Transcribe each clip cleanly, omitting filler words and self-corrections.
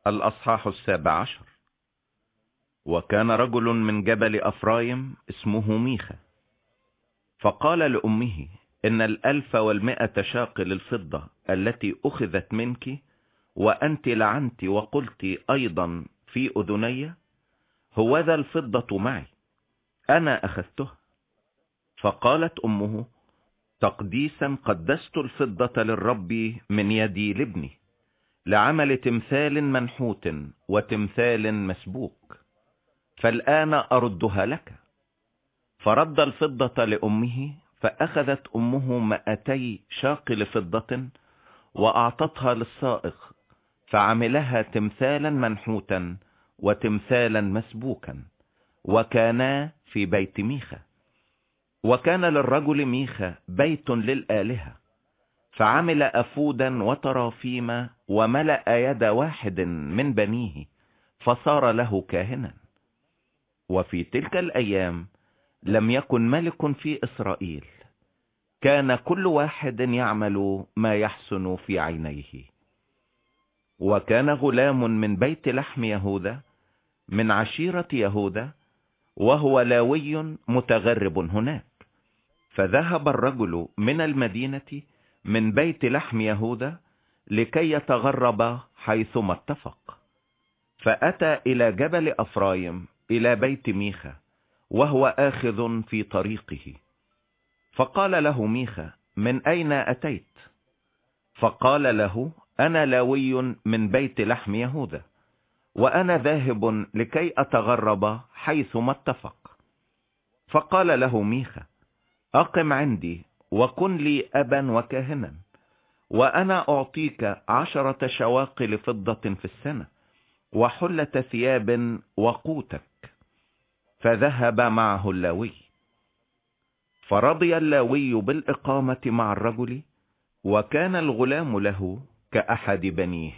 الأصحاح 17. وكان رجل من جبل أفرايم اسمه ميخا، فقال لأمه: إن 1100 شاقل الفضة التي أخذت منك وأنت لعنت وقلت أيضا في أذني، هوذا الفضة معي، أنا أخذتها. فقالت أمه: تقديسا قدست الفضة للرب من يدي لابني، لعمل تمثال منحوت وتمثال مسبوك، فالآن أردها لك. فرد الفضة لأمه، فأخذت أمه 200 شاقل فضة وأعطتها للسائق، فعملها تمثالا منحوتا وتمثالا مسبوكا، وكانا في بيت ميخا. وكان للرجل ميخا بيت للآلهة، فعمل أفودا وترافيم وملأ يد واحد من بنيه، فصار له كاهنا. وفي تلك الأيام لم يكن ملك في إسرائيل، كان كل واحد يعمل ما يحسن في عينيه. وكان غلام من بيت لحم يهوذا من عشيرة يهوذا، وهو لاوي متغرب هناك. فذهب الرجل من المدينة من بيت لحم يهوذا لكي يتغرب حيثما اتفق، فأتى إلى جبل أفرايم إلى بيت ميخا، وهو آخذ في طريقه. فقال له ميخا: من أين أتيت؟ فقال له: أنا لاوي من بيت لحم يهوذا، وأنا ذاهب لكي أتغرب حيثما اتفق. فقال له ميخا: أقم عندي وكن لي أبا وكاهنا، وأنا أعطيك 10 شواقل فضة في السنة، وحلة ثياب وقوتك. فذهب معه اللاوي. فرضي اللاوي بالإقامة مع الرجل، وكان الغلام له كأحد بنيه.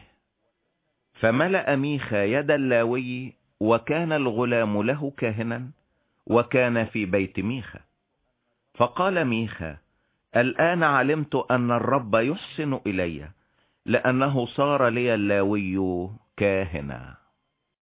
فملأ ميخا يد اللاوي، وكان الغلام له كاهنا، وكان في بيت ميخا. فقال ميخا: الآن علمت أن الرب يحسن إلي، لأنه صار لي اللاوي كاهنا.